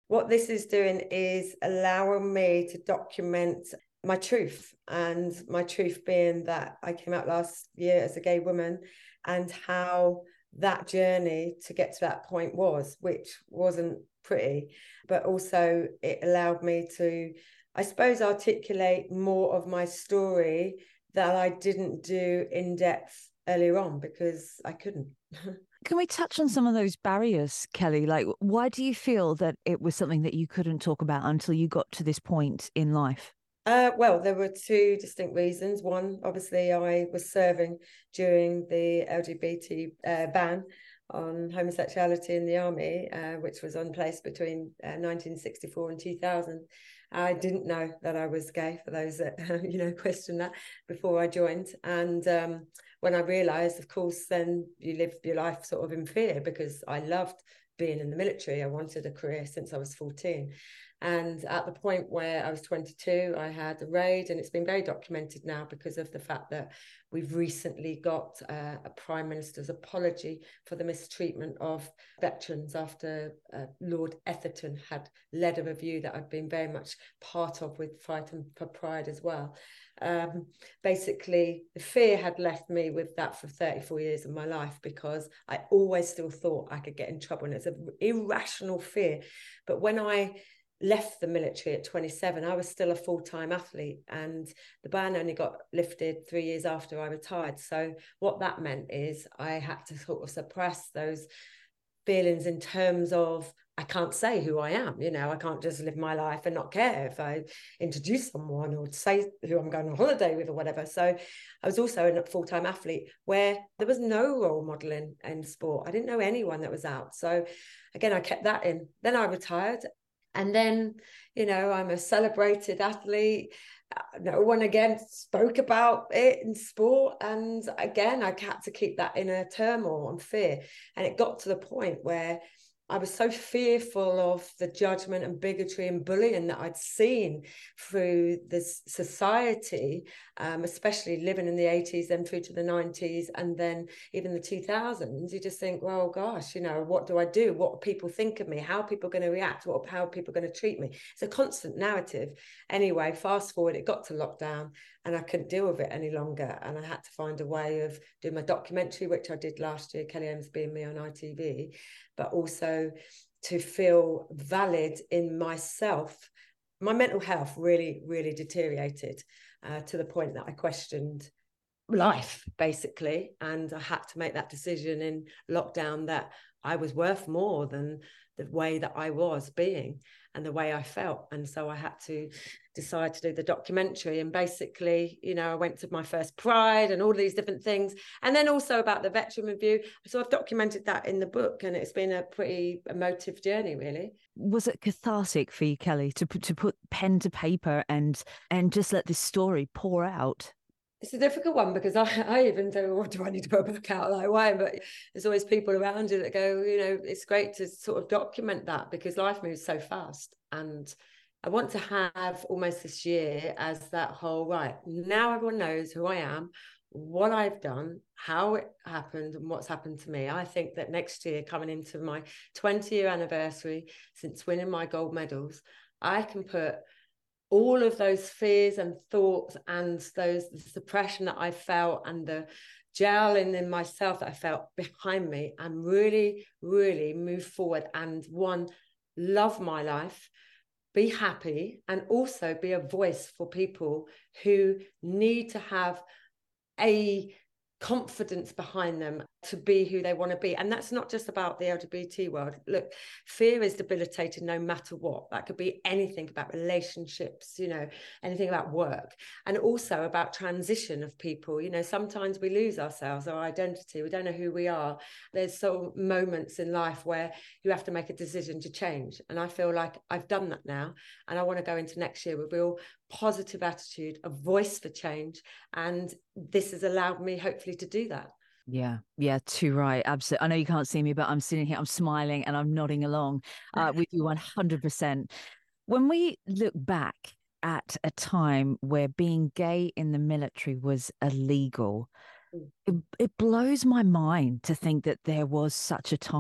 what this is doing is allowing me to document my truth, and my truth being that I came out last year as a gay woman, and how that journey to get to that point was, which wasn't pretty, but also it allowed me to, I suppose, articulate more of my story that I didn't do in depth earlier on because I couldn't. Can we touch on some of those barriers, Kelly? Like, why do you feel that it was something that you couldn't talk about until you got to this point in life? Well, there were two distinct reasons. One, obviously, I was serving during the LGBT ban on homosexuality in the army, which was in place between 1964 and 2000. I didn't know that I was gay, for those that question that, before I joined. And when I realised, of course, then you live your life sort of in fear, because I loved being in the military. I wanted a career since I was 14. And at the point where I was 22, I had a raid, and it's been very documented now because of the fact that we've recently got a Prime Minister's apology for the mistreatment of veterans after Lord Etherton had led a review that I'd been very much part of with Fighting for Pride as well. Basically, the fear had left me with that for 34 years of my life, because I always still thought I could get in trouble, and it's an irrational fear. But when I left the military at 27, I was still a full-time athlete, and the ban only got lifted 3 years after I retired. So what that meant is I had to sort of suppress those feelings in terms of, I can't say who I am, I can't just live my life and not care if I introduce someone or say who I'm going on holiday with or whatever. So I was also a full-time athlete where there was no role modeling in sport. I didn't know anyone that was out. So again, I kept that in. Then I retired. And then, I'm a celebrated athlete. No one again spoke about it in sport. And again, I had to keep that inner turmoil and fear. And it got to the point where I was so fearful of the judgment and bigotry and bullying that I'd seen through this society, especially living in the 80s, then through to the 90s, and then even the 2000s. You just think, well, gosh, what do I do? What do people think of me? How are people going to react? How are people going to treat me? It's a constant narrative. Anyway, fast forward, it got to lockdown, and I couldn't deal with it any longer. And I had to find a way of doing my documentary, which I did last year, Kelly Holmes Being Me, on ITV, but also to feel valid in myself. My mental health really, really deteriorated to the point that I questioned life, basically. And I had to make that decision in lockdown that I was worth more than the way that I was being and the way I felt. And so I had to decide to do the documentary. And basically, I went to my first Pride and all these different things. And then also about the veteran review. So I've documented that in the book, and it's been a pretty emotive journey, really. Was it cathartic for you, Kelly, to put pen to paper and just let this story pour out? It's a difficult one, because I even do, what do I need to put a book out? Like, why? But there's always people around you that go, it's great to sort of document that, because life moves so fast. And I want to have almost this year as that whole, right, now everyone knows who I am, what I've done, how it happened, and what's happened to me. I think that next year, coming into my 20-year anniversary since winning my gold medals, I can put all of those fears and thoughts and the suppression that I felt and the gelling in myself that I felt behind me, and really, really move forward and love my life, be happy, and also be a voice for people who need to have a confidence behind them to be who they want to be. And that's not just about the LGBT world. Look, fear is debilitating no matter what. That could be anything about relationships, anything about work, and also about transition of people. Sometimes we lose ourselves, our identity. We don't know who we are. There's so moments in life where you have to make a decision to change. And I feel like I've done that now. And I want to go into next year with real positive attitude, a voice for change. And this has allowed me, hopefully, to do that. Yeah, too right. Absolutely. I know you can't see me, but I'm sitting here, I'm smiling and I'm nodding along with you 100%. When we look back at a time where being gay in the military was illegal, it blows my mind to think that there was such a time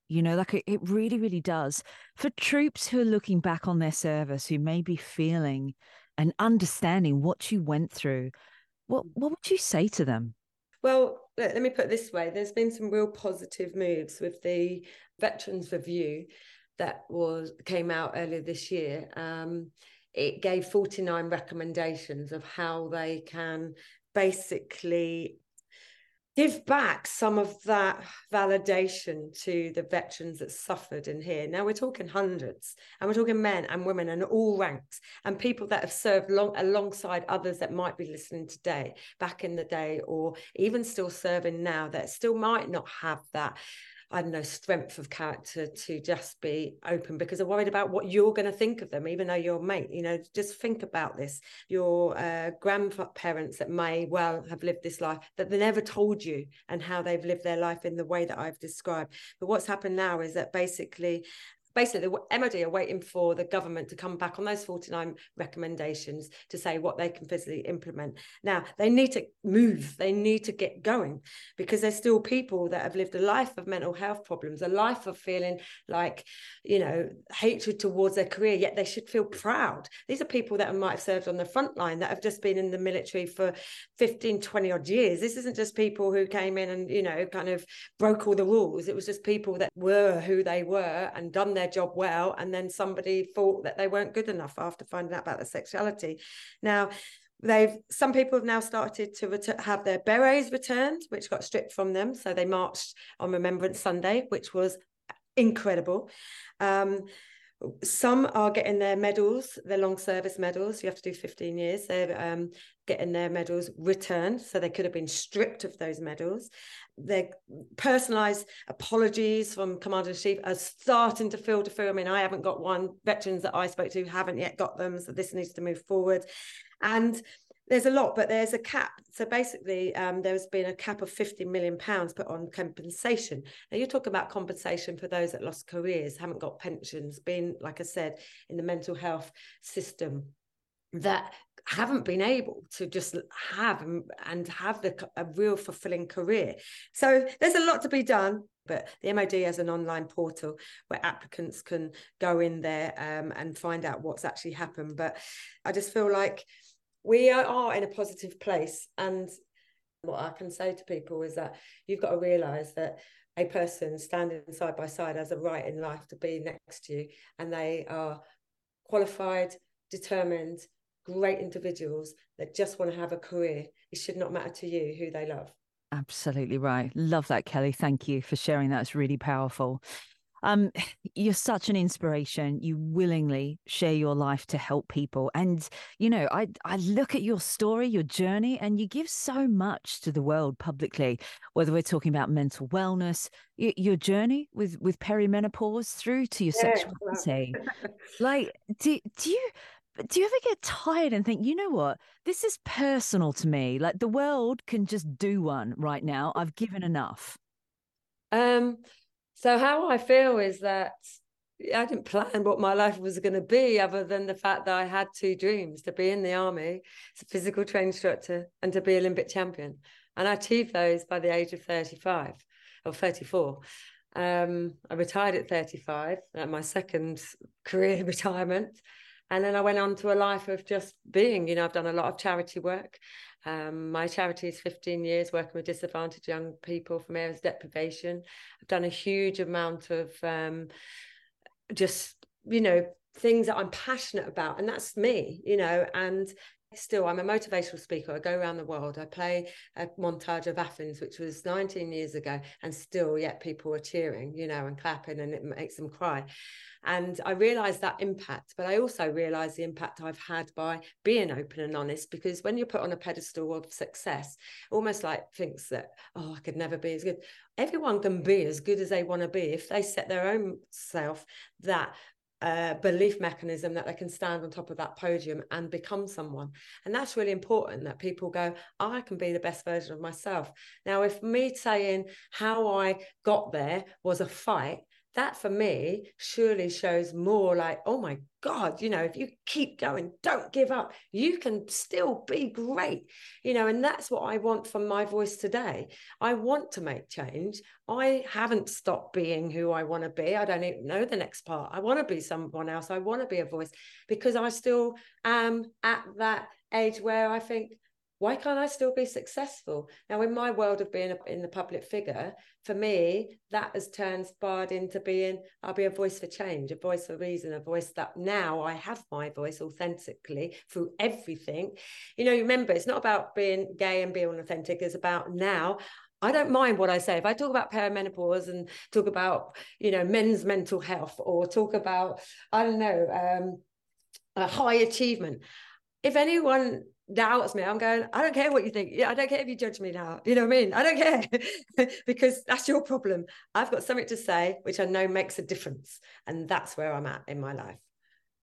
You know, like it really, really does. For troops who are looking back on their service, who may be feeling and understanding what you went through, what would you say to them? Well, let me put it this way. There's been some real positive moves with the Veterans Review that came out earlier this year. It gave 49 recommendations of how they can basically give back some of that validation to the veterans that suffered in here. Now we're talking hundreds, and we're talking men and women and all ranks, and people that have served alongside others that might be listening today, back in the day, or even still serving now, that still might not have that, I don't know, strength of character to just be open because they're worried about what you're going to think of them, even though you're a mate. You know, just think about this. Your grandparents that may well have lived this life that they never told you, and how they've lived their life in the way that I've described. But what's happened now is that basically the MOD are waiting for the government to come back on those 49 recommendations to say what they can physically implement. Now, they need to move. They need to get going, because there's still people that have lived a life of mental health problems, a life of feeling like, you know, hatred towards their career, yet they should feel proud. These are people that might have served on the front line, that have just been in the military for 15, 20 odd years. This isn't just people who came in and, you know, kind of broke all the rules. It was just people that were who they were and done their job well, and then somebody thought that they weren't good enough after finding out about their sexuality. Now, some people have now started to have their berets returned, which got stripped from them. So they marched on Remembrance Sunday, which was incredible. Some are getting their medals, their long service medals. You have to do 15 years. They're getting their medals returned. So they could have been stripped of those medals. Their personalised apologies from Commander-in-Chief are starting to filter through. I mean, I haven't got one. Veterans that I spoke to haven't yet got them. So this needs to move forward. And there's a lot, but there's a cap. So basically, there's been a cap of £50 million put on compensation. Now, you're talking about compensation for those that lost careers, haven't got pensions, been, like I said, in the mental health system, that haven't been able to just have a real fulfilling career. So there's a lot to be done. But the MOD has an online portal where applicants can go in there and find out what's actually happened. But I just feel like we are in a positive place. And what I can say to people is that you've got to realise that a person standing side by side has a right in life to be next to you, and they are qualified, determined, great individuals that just want to have a career. It should not matter to you who they love. Absolutely right. Love that, Kelly. Thank you for sharing that. It's really powerful. You're such an inspiration. You willingly share your life to help people. And, you know, I look at your story, your journey, and you give so much to the world publicly, whether we're talking about mental wellness, your journey with perimenopause through to your sexuality. Like, do you ever get tired and think, you know what, this is personal to me? Like, the world can just do one right now. I've given enough. So how I feel is that I didn't plan what my life was going to be, other than the fact that I had two dreams: to be in the army as a physical training instructor and to be Olympic champion. And I achieved those by the age of 35 or 34. I retired at 35, at my second career retirement. And then I went on to a life of just being, you know, I've done a lot of charity work. My charity is 15 years working with disadvantaged young people from areas of deprivation. I've done a huge amount of just, you know, things that I'm passionate about. And that's me, you know, and still, I'm a motivational speaker. I go around the world. I play a montage of Athens, which was 19 years ago, and still yet people are cheering, you know, and clapping, and it makes them cry. And I realized that impact, but I also realized the impact I've had by being open and honest, because when you're put on a pedestal of success, almost like thinks that, oh, I could never be as good. Everyone can be as good as they want to be if they set their own self that belief mechanism that they can stand on top of that podium and become someone. And that's really important, that people go, I can be the best version of myself. Now, if me saying how I got there was a fight, that for me surely shows more like, oh my God, you know, if you keep going, don't give up, you can still be great, you know. And that's what I want from my voice today. I want to make change. I haven't stopped being who I want to be. I don't even know the next part. I want to be someone else. I want to be a voice, because I still am at that age where I think, why can't I still be successful? Now, in my world of being in the public figure, for me, that has transpired into being, I'll be a voice for change, a voice for reason, a voice that now I have my voice authentically through everything. You know, remember, it's not about being gay and being authentic. It's about now, I don't mind what I say. If I talk about perimenopause and talk about, you know, men's mental health, or talk about, I don't know, a high achievement, if anyone doubts me, I'm going, I don't care what you think. Yeah, I don't care if you judge me now. You know what I mean? I don't care because that's your problem. I've got something to say, which I know makes a difference. And that's where I'm at in my life.